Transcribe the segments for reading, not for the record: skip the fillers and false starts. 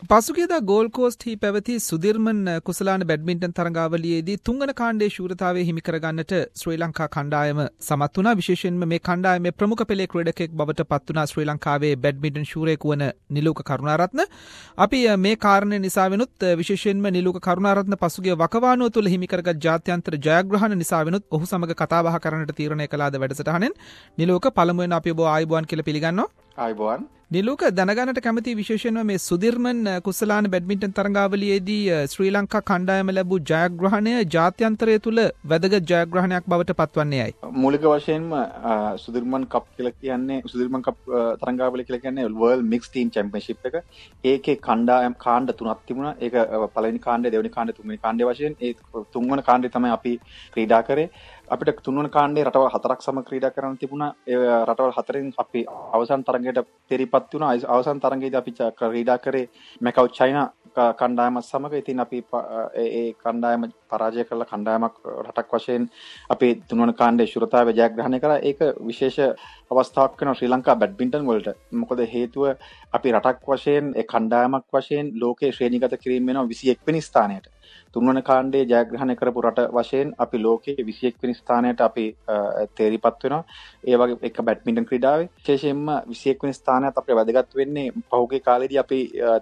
පසුගියදා gold coast හි පැවති සුදිර්මන් කුසලාන badminton තරඟාවලියේදී තුන්වන කාණ්ඩයේ ශූරතාවය හිමි කරගන්නට ශ්‍රී ලංකා කණ්ඩායම සමත් වුණා. විශේෂයෙන්ම මේ කණ්ඩායමේ ප්‍රමුඛ පෙළේ ක්‍රීඩකයෙක් බවට පත් වුණා ශ්‍රී ලංකාවේ බැඩ්මින්ටන් ශූරයෙකු වන නිලූක කරුණාරත්න. අපි මේ කාරණේ නිසා වෙනුත් විශේෂයෙන්ම නිලූක කරුණාරත්න පසුගිය වකවානුව තුළ හිමි කරගත් ජාත්‍යන්තර ජයග්‍රහණ නිසා වෙනුත් ඔහු සමග කතා බහ කරන්නට තීරණය කළාද වැඩසටහනෙන්. නිලූක පළමුවෙන් අපි ඔබ ආයුබෝවන් කියලා පිළිගන්නවා. ආයුබෝවන්. නිලූක දැනගන්නට කැමති විශේෂයෙන්ම මේ සුදිර්මන් කුසලාන බැඩ්මින්ටන් තරඟාවලියේදී ශ්‍රී ලංකා කණ්ඩායම ලැබූ ජයග්‍රහණය ජාත්‍යන්තරය තුළ වැදගත් ජයග්‍රහණයක් බවට පත්වන්නේ ඇයි? මූලික වශයෙන්ම සුදිර්මන් කප් කියලා කියන්නේ සුදිර්මන් කප් තරඟාවලිය කියලා කියන්නේ වර්ල්ඩ් මික්ස් ටීම් චැම්පියන්ෂිප් එක. ඒකේ කාණ්ඩ තුනක් තිබුණා. ඒක පළවෙනි කාණ්ඩය, දෙවෙනි කාණ්ඩය, තුන්වෙනි කාණ්ඩය වශයෙන් ඒ තුන්වන කාණ්ඩය තමයි අපි ක්‍රීඩා කරේ. අපිට තුන්වන කාණ්ඩේ රටවල් 4ක් සමග ක්‍රීඩා කරන්න තිබුණා. ඒ රටවල් 4න් අපි අවසන් තරඟයට තෙරිපත් වුණා. අවසන් තරඟයේදී අපි ක්‍රීඩා කරේ මැකව් චයිනා කණ්ඩායමත් සමග. ඉතින් අපි ඒ කණ්ඩායම පරාජය කළා. කණ්ඩායමක් රටක් වශයෙන් අපි තුන්වන කාණ්ඩේ ශූරතාවය ජයග්‍රහණය කරා. ඒක විශේෂ අවස්ථාවක් වෙනවා ශ්‍රී ලංකා බැඩ්මින්ටන් වලට. මොකද හේතුව අපි රටක් වශයෙන් ඒ කණ්ඩායමක් වශයෙන් ලෝකයේ ශ්‍රේණිගත කිරීම වෙනවා 21 වෙනි ස්ථානයට. තුන්වන කාණ්ඩේ ජයග්‍රහණය කරපු රට වශයෙන් අපි ලෝකයේ 21 වෙනි ස්ථානයට අපි තේරිපත් වෙනවා. ඒ වගේ එක බැඩ්මින්ටන් ක්‍රීඩාවේ විශේෂයෙන්ම 21 වෙනි ස්ථානයත් අපිට වැදගත් වෙන්නේ පහුගිය කාලේදී අපි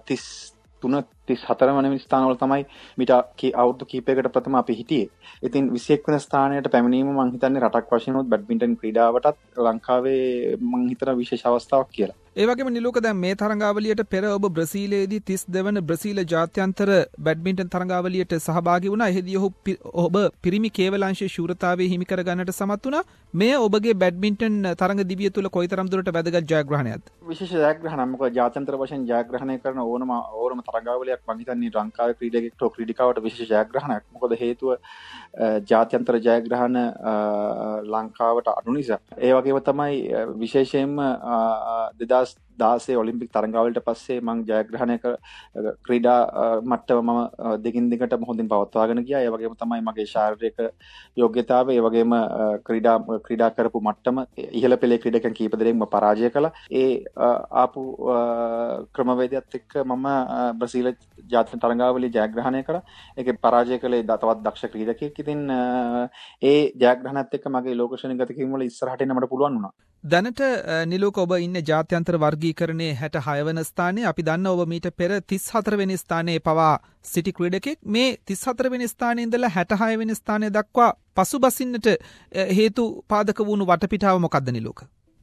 34 වෙනි ස්ථානවල තමයි මිට අවුරුදු කීපයකට ප්‍රථම අපි හිටියේ. ඉතින් 21 වෙනි ස්ථානයට පැමිණීම මම හිතන්නේ රටක් වශයෙන් උත් බැඩ්මින්ටන් ක්‍රීඩාවටත් ලංකාවේ මම හිතන විශේෂ අවස්ථාවක් කියලා. ඒ වගේම නිලූක දැන් මේ තරඟාවලියට පෙර ඔබ බ්‍රසීලයේදී 32 වන බ්‍රසීල ජාත්‍යන්තර බැඩ්මින්ටන් තරඟාවලියට සහභාගී වුණා. එහිදී ඔබ පිරිමි කේවලාංශයේ ශූරතාවය හිමි කර ගන්නට සමත් වුණා. මේ ඔබගේ බැඩ්මින්ටන් තරඟ දිවිය තුළ කොයිතරම් දුරට වැදගත් ජයග්‍රහණයක්ද? විශේෂ ජයග්‍රහණයක්. මොකද ජාත්‍යන්තර වශයෙන් ජයග්‍රහණය කරන ඕනම තරඟාවලියක් මම හිතන්නේ ලංකාවේ ක්‍රීඩකෙක්ට ක්‍රීඩිකාවට විශේෂ ජයග්‍රහණයක්. මොකද හේතුව ජාත්‍යන්තර ජයග්‍රහණ ලංකාවට අඩු නිසා. ඒ වගේම තමයි විශේෂයෙන්ම 2016 ඔලිම්පික් තරඟාවලට පස්සේ මම ජයග්‍රහණය ක්‍රීඩා මට්ටම මම දෙකින් දිගට හොඳින් පවත්වාගෙන ගියා. ඒ වගේම තමයි මගේ ශාරීරික යෝග්‍යතාවය, ඒ වගේම ක්‍රීඩා කරපු මට්ටම ඉහළ පෙළේ ක්‍රීඩකයන් කීප දෙනෙක්ම පරාජය කළා. ඒ ආපු ක්‍රමවේදයත් එක්ක මම බ්‍රසීල ජාත්‍යන්තර තරඟාවලිය ජයග්‍රහණය කළා. ඒකේ පරාජය කළේ තවත් දක්ෂ ක්‍රීඩකයෙක්. ඉතින් ඒ ජයග්‍රහණයත් එක්ක මගේ ලෝක ශ්‍රේණිගත කිරීම වල ඉස්සරහට එන්න මට පුළුවන් වුණා. දැනට නිලූක ඔබ ඉන්නේ ජාත්‍යන්තර වර්ගීකරණයේ 66 වන ස්ථානයේ. අපි දන්නවා ඔබ මීට පෙර 34 වෙනි ස්ථානයේ පවා සිටි ක්‍රීඩකෙක්. මේ 34 වෙනි ස්ථානයේ ඉඳලා 66 වෙනි ස්ථානය දක්වා පසුබසින්නට හේතු පාදක වුණු වටපිටාව මොකක්ද නිලූක?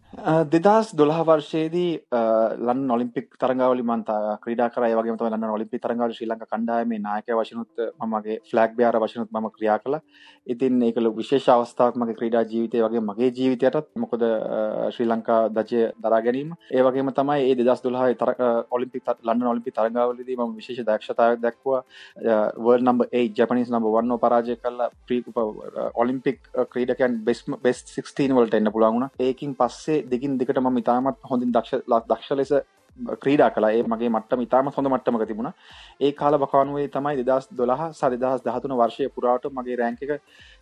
2012 වර්ෂයේදී ලන්ඩන් ඔලිම්පික් තරඟාවලිය මම ක්‍රීඩා කරා. ඒ වගේම තමයි ලන්ඩන් ඔලිම්පික් තරඟාවලිය ශ්‍රී ලංකා කණ්ඩායමේ නායකයා වශයෙන් උත් මමගේ ෆ්ලැග් බෙයාරර් වශයෙන් උත් මම ක්‍රියා කළා. ඉතින් ඒක විශේෂ අවස්ථාවක් මගේ ක්‍රීඩා ජීවිතයේ වගේම මගේ ජීවිතයටත්. මොකද ශ්‍රී ලංකා ධජය දරා ගැනීම. ඒ වගේම තමයි මේ 2012 ලන්ඩන් ඔලිම්පික් තරඟාවලියේදී මම විශේෂ දක්ෂතාවයක් දැක්වුවා. වර්ල්ඩ් නම්බර් 8 ජපනීස් නම්බර් 1 පරාජය කළා. ඔලිම්පික් ක්‍රීඩකයන් බෙස්ට් 16 වලට එන්න පුළුවන් වුණා. ඒකින් පස්සේ දෙකින් දෙකට මම ඉතාමත් හොඳින් දක්ෂ ලෙස ක්‍රීඩා කළා. ඒ මගේ මට්ටම ඉතාමත් හොඳ මට්ටමක තිබුණා. ඒ කාල වකවානුවේ තමයි 2012 සහ 2013 වර්ෂයේ පුරාට මගේ රෑන්ක් එක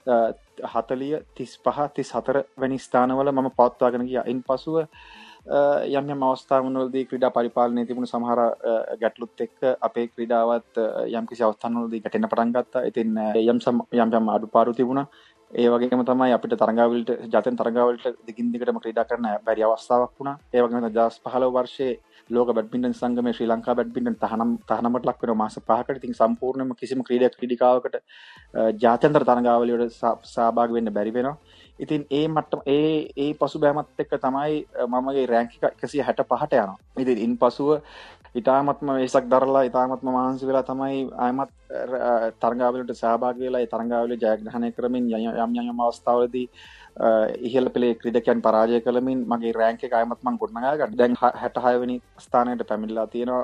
40, 35, 34 වැනි ස්ථානවල මම පවත්වාගෙන ගියා. ඉන්පසුව යම් අවස්ථාවලදී ක්‍රීඩා පරිපාලනයේ තිබුණු සමහර ගැටලුත් එක්ක අපේ ක්‍රීඩාවත් යම්කිසි අවස්ථාවලදී ගැටෙන්න පටන් ගත්තා. ඉතින් යම් අඩුපාඩු තිබුණා. ඒ වගේම තමයි අපිට තරඟාවලියට ජාත්‍යන්තර තරඟාවලියට දෙකින් දිගටම ක්‍රීඩා කරන්න බැරි අවස්ථාවක් වුණා. ඒ වගේම 2015 වර්ෂයේ ලෝක බැඩ්මින්ටන් සංගමයේ ශ්‍රී ලංකා බැඩ්මින්ටන් තහනමට ලක් වෙන මාස 5කට. ඉතින් සම්පූර්ණයෙන්ම කිසිම ක්‍රීඩිකාවකට ජාත්‍යන්තර තරඟාවලියට සහභාගී වෙන්න බැරි වෙනවා. ඉතින් ඒ මට්ටම ඒ පසුබෑමත් එක්ක තමයි මමගේ රෑන්ක් එක 165ට යනවා. ඉතින් ඉන්පසුව ඉතාමත්ම වෙසක් දරලා ඉතාමත්ම මහන්සි වෙලා තමයි ආයමත් තරඟාවලියට සහභාගී වෙලා ඒ තරඟාවලිය ජයග්‍රහණය කරමින් යම් අවස්ථාවලදී ඉහළ පෙළේ ක්‍රීඩකයන් පරාජය කළමින් මගේ රෑන්ක් එක ආයමත් මම ගොඩනගා ගන්න. දැන් 66 වෙනි ස්ථානයට පැමිණලා තියෙනවා.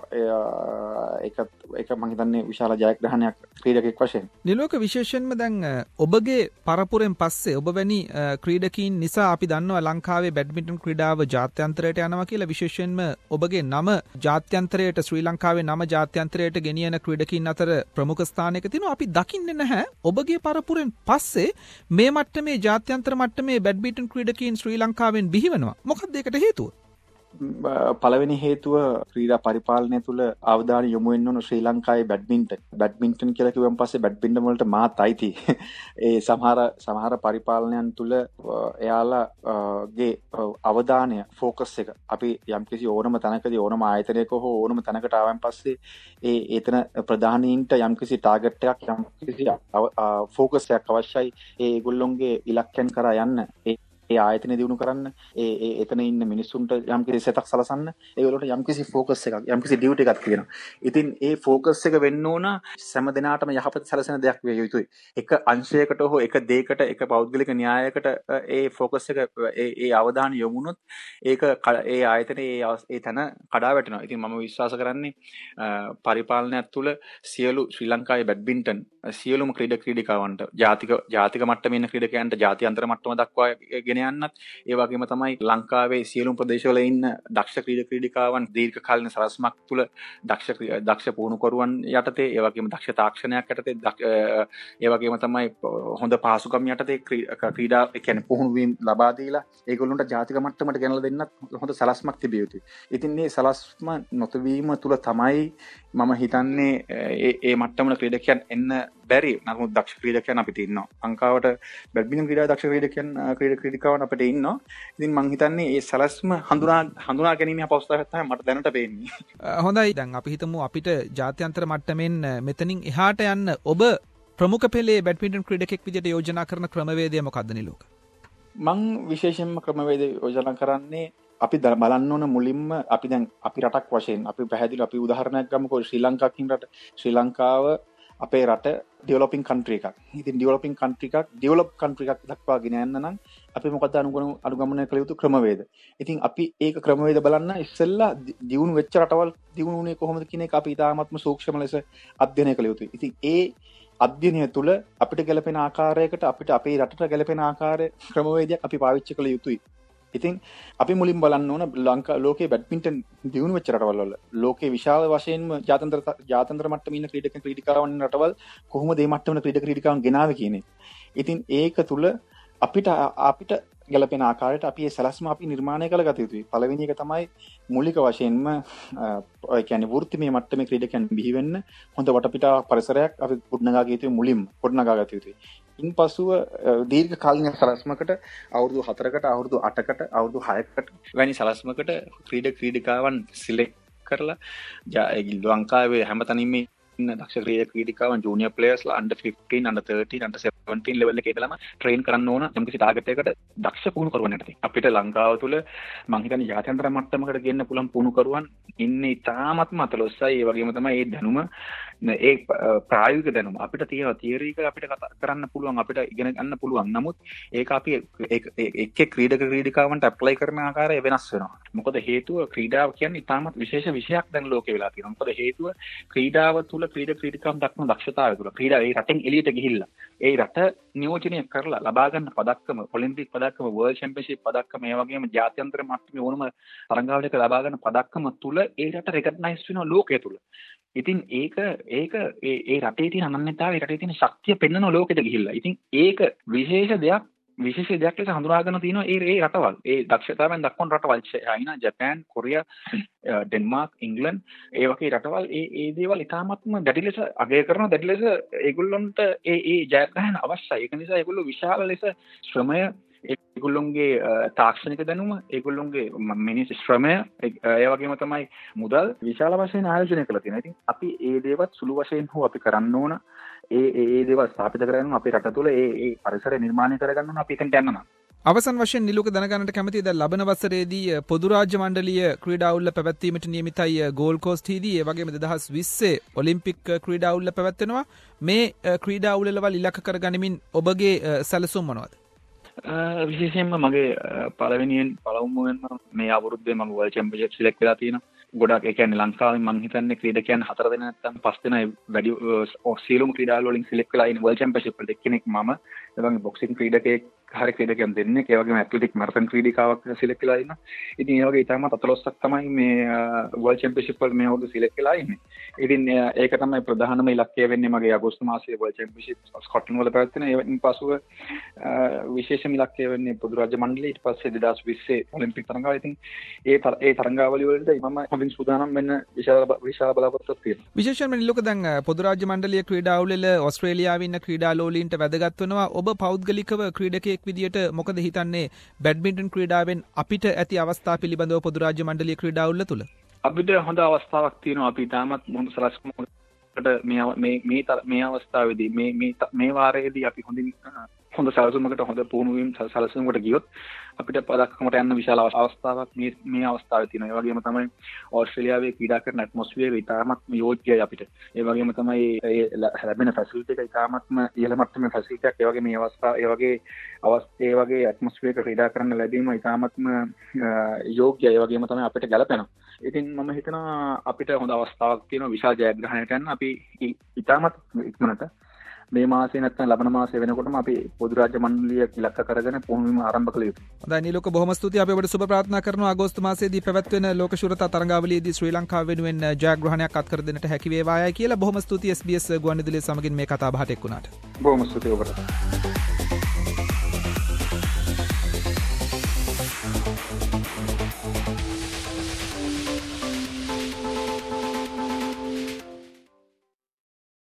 ඒක මම හිතන්නේ විශාල ජයග්‍රහණයක් ක්‍රීඩකෙක් වශයෙන්. නිලෝක විශේෂයෙන්ම දැන් ඔබගේ පරපුරෙන් පස්සේ ඔබ වැනි ක්‍රීඩකීන් නිසා අපි දන්නවා ලංකාවේ බැඩ්මින්ටන් ක්‍රීඩාව ජාත්‍යන්තරයට යනවා කියලා. විශේෂයෙන්ම ඔබගේ නම ජාත්‍යන්තරයට ශ්‍රී ලංකාවේ නම ජාත්‍යන්තරයට ගෙනියන ක්‍රීඩකීන් අතර ප්‍රමුඛ ස්ථානයක තියෙනවා. අපි දකින්නේ නැහැ ඔබගේ පරපුරෙන් පස්සේ මේ මට්ටමේ ජාත්‍යන්තර මට්ටමේ බැඩ්මින්ටන් ක්‍රීඩකීන් ශ්‍රී ලංකාවෙන් බිහි වෙනවා. මොකක්ද ඒකට හේතුව? පළවෙනි හේතුව ක්‍රීඩා පරිපාලනය තුළ අවධානය යොමු වෙන්න ඕන ශ්‍රී ලංකාවේ බැඩ්මින්ටන් කියලා කිව්වන් පස්සේ බැඩ්මින්ටන් වලට මාත් අයිති. ඒ සමහර පරිපාලනයන් තුළ එයාලාගේ අවධානය ෆෝකස් එක අපි යම්කිසි ඕනම තැනකදී ඕනම ආයතනයක හෝ ඕනම තැනකට ආවන් පස්සේ එතන ප්‍රධානීන්ට යම්කිසි ටාගට් එකක් යම්කිසි ෆෝකස් එකක් අවශ්‍යයි. ඒගොල්ලොන්ගේ ඉලක්කයන් කරා යන්න ඒ ආයතනය දියුණු කරන්න එතන ඉන්න මිනිස්සුන්ට යම්කිසි සෙතක් සලසන්න ඒගොල්ලන්ට යම්කිසි ෆෝකස් එකක් යම්කිසි ඩියුටි එකක් තියෙනවා. ඉතින් ඒ ෆෝකස් එක වෙන්න ඕන හැම දිනාටම යහපත සැලසෙන දෙයක් විය යුතුයි. එක අංශයකට හෝ එක දෙයකට එක පෞද්ගලික න්‍යායයකට ඒ ෆෝකස් එක ඒ අවධානය යොමුනොත් ඒක ඒ ආයතනයේ ඒ තැන කඩා වැටෙනවා. ඉතින් මම විශ්වාස කරන්නේ පරිපාලනයක් තුළ සියලු ශ්‍රී ලංකාවේ බැඩ්මින්ටන් සියලුම ක්‍රීඩිකාවන්ට ජාතික මට්ටමේ ඉන්න ක්‍රීඩකයන්ට ජාත්‍යන්තර මට්ටම දක්වා යන්නත් ඒ වගේම තමයි ලංකාවේ සියලුම ප්‍රදේශවල ඉන්න දක්ෂ ක්‍රීඩිකාවන් දීර්ඝ කාලින සලස්මක් තුළ දක්ෂ පුහුණුකරුවන් යටතේ ඒ වගේම දක්ෂ තාක්ෂණයක් යටතේ ඒ වගේම තමයි හොඳ පහසුකම් යටතේ ක්‍රීඩා කියන්නේ පුහුණු වීම ලබා දීලා ඒගොල්ලන්ට ජාතික මට්ටමට ගෙනලා දෙන්නත් හොඳ සලස්මක් තිබිය යුතුයි. ඉතින් මේ සලස්ම නොතිබීම තුළ තමයි මම හිතන්නේ ඒ මට්ටමන ක්‍රීඩකයන් එන්න බැරි. නමුත් දක්ෂ ක්‍රීඩකයන් අපිට ඉන්නවා. ලංකාවට බැඩ්මින්ටන් ක්‍රීඩාවේ දක්ෂ ක්‍රීඩකයන් අපිට ඉන්නවා. ඉතින් මම හිතන්නේ මේ සලස්ම හඳුනා ගැනීම අපහසුතාවයක් තමයි මට දැනට පේන්නේ. හොඳයි. දැන් අපි හිතමු අපිට ජාත්‍යන්තර මට්ටමින් මෙතනින් එහාට යන්න ඔබ ප්‍රමුඛ පෙළේ බැඩ්මින්ටන් ක්‍රීඩකෙක් විදිහට යෝජනා කරන ක්‍රමවේදය මොකක්ද නිලෝක? මම විශේෂයෙන්ම ක්‍රමවේදය යෝජනා කරන්නේ අපි බලන්න ඕන මුලින්ම අපි රටක් වශයෙන් අපි පැහැදිලි අපි උදාහරණයක් ගමුකෝ ශ්‍රී ලංකාවකින් රට ශ්‍රී ලංකාව අපේ රට ඩෙවලොපින් කන්ට්‍රි එකක්. ඉතින් ඩෙවලොපින් කන්ට්‍රි එකක් දක්වා ගෙන යන්න නම් අපි මොකද අනුගමනය කළ යුතු ක්‍රමවේද. ඉතින් අපි ඒක ක්‍රමවේද බලන්න ඉස්සෙල්ලා දියුණු වෙච්ච රටවල් දියුණු වුණේ කොහොමද කියන එක අපි ඉතාමත්ම සූක්ෂම ලෙස අධ්‍යයනය කළ යුතුයි. ඉතින් ඒ අධ්‍යයනය තුළ අපිට ගැලපෙන ආකාරයකට අපිට අපේ රටට ගැලපෙන ආකාරයේ ක්‍රමවේදයක් අපි පාවිච්චි කළ යුතුයි. ඉතින් අපි මුලින් බලන්න ඕන ලෝකයේ බැඩ්මින්ටන් දියුණු වෙච්ච රටවල් වල ලෝකයේ විශාල වශයෙන්ම ජාත්‍යන්තර මට්ටමේ ඉන්න ක්‍රීඩිකාවන් ඉන්න රටවල් කොහොමද මේ මට්ටමේ ක්‍රීඩිකාවන් ගෙනාවේ කියන්නේ. ඉතින් ඒක තුල අපිට ගැලපෙන ආකාරයට අපි මේ සලස්ම අපි නිර්මාණය කරගත යුතුයි. පළවෙනි එක තමයි මූලික වශයෙන්ම ඒ කියන්නේ වෘත්තිමය මට්ටමේ ක්‍රීඩකයන් බිහි වෙන්න හොඳ වටපිටා පරිසරයක් අපි ගොඩනගා ගත යුතුයි. ඉන්පසුව දීර්ඝ කාලින සලස්මකට අවුරුදු 4කට අවුරුදු 8කට අවුරුදු 6කට වැනි සලස්මකට ක්‍රීඩිකාවන් සිලෙක්ට් කරලා ලංකාවේ හැමතැනින්ම ඉන්න දක්ෂ ක්‍රීඩිකාවන් ජූනියර් ප්ලේයර්ස්ලා under 15 under 13 under 17 level එකේ ඉඳලම ට්‍රේන් කරන්න ඕන යම්කිසි ටාගට් එකකට දක්ෂ පුහුණුකරුවන් යටතේ. අපිට ලංකාව තුල මම හිතන්නේ ජාත්‍යන්තර මට්ටමකට ගෙන්න පුළුවන් පුහුණුකරුවන් ඉන්නේ ඉතාමත්ම අතලොස්සයි. ඒ වගේම තමයි මේ දැනුම ඒ ප්‍රායෝගික දැනුම අපිට තියෙනවා තියරි එක අපිට කතා කරන්න පුළුවන් අපිට ඉගෙන ගන්න පුළුවන්. නමුත් ඒක අපි එක්ක ක්‍රීඩිකාවන්ට ඇප්ලයි කරන ආකාරය වෙනස් වෙනවා. මොකද හේතුව ක්‍රීඩාව කියන්නේ ඉතාමත් විශේෂ විෂයක් දැන් ලෝකේ වෙලා තියෙනවා. මොකද හේතුව ක්‍රීඩාව තුල ක්‍රීඩිකාවන් දක්වන දක්ෂතාවය තුල ක්‍රීඩාව ඒ රටෙන් එළියට ගිහිල්ලා ඒ රට නියෝජනය කරලා ලබා ගන්න පදක්කම ඔලිම්පික් පදක්කම වර්ල්ඩ් චැම්පියන්ෂිප් පදක්කම ඒ වගේම ජාත්‍යන්තර මට්ටමේ ඕනම තරඟාවලියක ලබා ගන්න පදක්කම තුල ඒ රට රෙකග්නයිස් වෙනවා ලෝකයේ තුල. ඉතින් ඒක ඒ රටේ තියෙන අනන්‍යතාවය රටේ තියෙන ශක්තිය පෙන්වන ලෝකෙට ගිහිල්ලා. ඉතින් ඒක විශේෂ දෙයක් ලෙස හඳුනාගෙන තියෙනවා ඒ රටවල්. ඒ දක්ෂතාවයෙන් දක්වන රටවල් China, Japan, Korea, Denmark, England ඒ වගේ රටවල් ඒ දේවල් ඉතාමත්ම දැඩි ලෙස අගය කරනවා. දැඩි ලෙස ඒගොල්ලොන්ට ඒ ජයග්‍රහණ අවශ්‍යයි. ඒක නිසා ඒගොල්ලෝ විශාල ලෙස ශ්‍රමය ඒගොල්ලොන්ගේ තාක්ෂණික දැනුම ඒගොල්ලොන්ගේ මිනිස් ශ්‍රමය ඒ වගේම තමයි මුදල් විශාල වශයෙන් ආයෝජනය කරලා තියෙනවා. ඉතින් අපි ඒ දේවත් සුළු වශයෙන් හෝ අපි කරන්න ඕන. ඒ දේවල් ස්ථාපිත කරගන්න අපේ රට තුළ ඒ පරිසරය නිර්මාණය කරගන්න ඕන අපි එතනට යන්න නම්. අවසන් වශයෙන් නිලුක දැනගන්නට කැමතියි දැන් ලබන වසරේදී පොදු රාජ්‍ය මණ්ඩලීය ක්‍රීඩා උළෙල පැවැත්වීමට නියමිතයි ගෝල්ඩ් කෝස්ට් හිදී. ඒ වගේම 2020 ඔලිම්පික් ක්‍රීඩා උළෙල පැවැත්වෙනවා. මේ ක්‍රීඩා උළෙලවල ඉලක්ක කරගනිමින් ඔබගේ සැලසුම් මොනවද? විශේෂයෙන්ම මගේ පළමුවෙන්ම මේ අවුරුද්දේ මම වර්ල්ඩ් චැම්පියන්ෂිප් සිලෙක්ට් වෙලා තියෙනවා. ගොඩක් ඒ කියන්නේ ලංකාවේ මම හිතන්නේ ක්‍රීඩකයන් 4 දෙනා නැත්නම් 5 දෙනා වැඩි සියලුම ක්‍රීඩාවල වලින් සිලෙක්ට් වෙලා ඉන්නේ වර්ල්ඩ් චැම්පියන්ෂිප් වලට. එක්කෙනෙක් මම, ඒ වගේම බොක්සින් ක්‍රීඩකයෙක් හරි ක්‍රීඩකයන් දෙන්නේ ඒ වගේම ඇත්ලටික් මැරතන් ක්‍රීඩිකාවක් සිලෙක්ට් වෙලා ඉන්නවා. ඉතින් ඒ වගේ ඉතාමත් 14ක් තමයි මේ වර්ල්ඩ් චැම්පියන්ෂිප් වල මේ අවුරුදු සිලෙක්ට් වෙලා ඉන්නේ. ඉතින් ඒක තමයි ප්‍රධානම ඉලක්කය වෙන්නේ මගේ අගෝස්තු මාසයේ වර්ල්ඩ් චැම්පියන්ෂිප් ස්කොට්ලන්ඩ් වල පැවැත්වෙන. ඒන් පසුව විශේෂම ඉලක්කය වෙන්නේ පොදු රාජ්‍ය මණ්ඩලය. ඊට පස්සේ 2020 ඔලිම්පික් තරඟාවලිය. ඉතින් ඒ තරඟාවලිය වලට මම හොඳින් සූදානම් වෙන්න විශාල බලාපොරොත්තුවක් තියෙනවා. විශේෂයෙන්ම නිලෝක දැන් පොදු රාජ්‍ය මණ්ඩලීය ක්‍රීඩාවල ඔස්ට්‍රේලියාවේ ඉන්න ක්‍රීඩාලෝලීන්ට වැදගත් වෙනවා. ඔබ පෞද්ගලිකව ක්‍රීඩකයෙක් විදියට මොකද හිතන්නේ බැඩ්මින්ටන් ක්‍රීඩාවෙන් අපිට ඇති අවස්ථා පිළිබඳව පොදු රාජ්‍ය මණ්ඩලීය ක්‍රීඩාවල තුල? අපිට හොඳ අවස්ථාවක් තියෙනවා. අපි තාමත් මොහොත සලස්මකට මේ අවස්ථාවේදී මේ වාරයේදී අපි හොඳ සැලසුමකට හොඳ පුහුණුවීම් සැලසුමකට ගියොත් අපිට පදක්කමට යන්න විශාල අවස්ථාවක් මේ අවස්ථාවේ තියෙනවා. ඒ වගේම තමයි ඕස්ට්‍රේලියාවේ ක්‍රීඩා කරන ඇට්මොස්ෆියර් ඉතාමත්ම යෝග්‍යයි අපිට. ඒ වගේම තමයි ලැබෙන ෆැසිලිටි එක ඉතාමත්ම ඉහළ මට්ටමේ ෆැසිලිටියක්. ඒ වගේ මේ ඒ වගේ ඇට්මොස්ෆියර් එක ක්‍රීඩා කරන්න ලැබීම ඉතාමත්ම යෝග්‍යයි. ඒ වගේම තමයි අපිට ගැලපෙනවා. ඉතින් මම හිතනවා අපිට හොඳ අවස්ථාවක් තියෙනවා විශාල ජයග්‍රහණයකට යන්න. අපි ඉතාමත් ඉක්මනට මේ මාසේ නැත්නම් ලබන මාසේ වෙනකොටම අපි පොදු රාජ්‍ය මණ්ඩලීය ඉලක්ක කරගෙන පුහුණුවීම ආරම්භ කළ යුතුයි. හොඳයි නිලෝක බොහොම ස්තුතියි. අපි ඔබට සුබ ප්‍රාර්ථනා කරනවා අගෝස්තු මාසයේදී පැවැත්වෙන ලෝක ශූරතා තරඟාවලියේදී ශ්‍රී ලංකාව වෙනුවෙන් ජයග්‍රහණයක් අත්කර දෙන්නට හැකි වේවායි කියලා. බොහොම ස්තුතියි SBS ගුවන්විදුලිය සමගින් මේ කතා බහට එක් වුණාට. බොහොම ස්තුතියි ඔබට.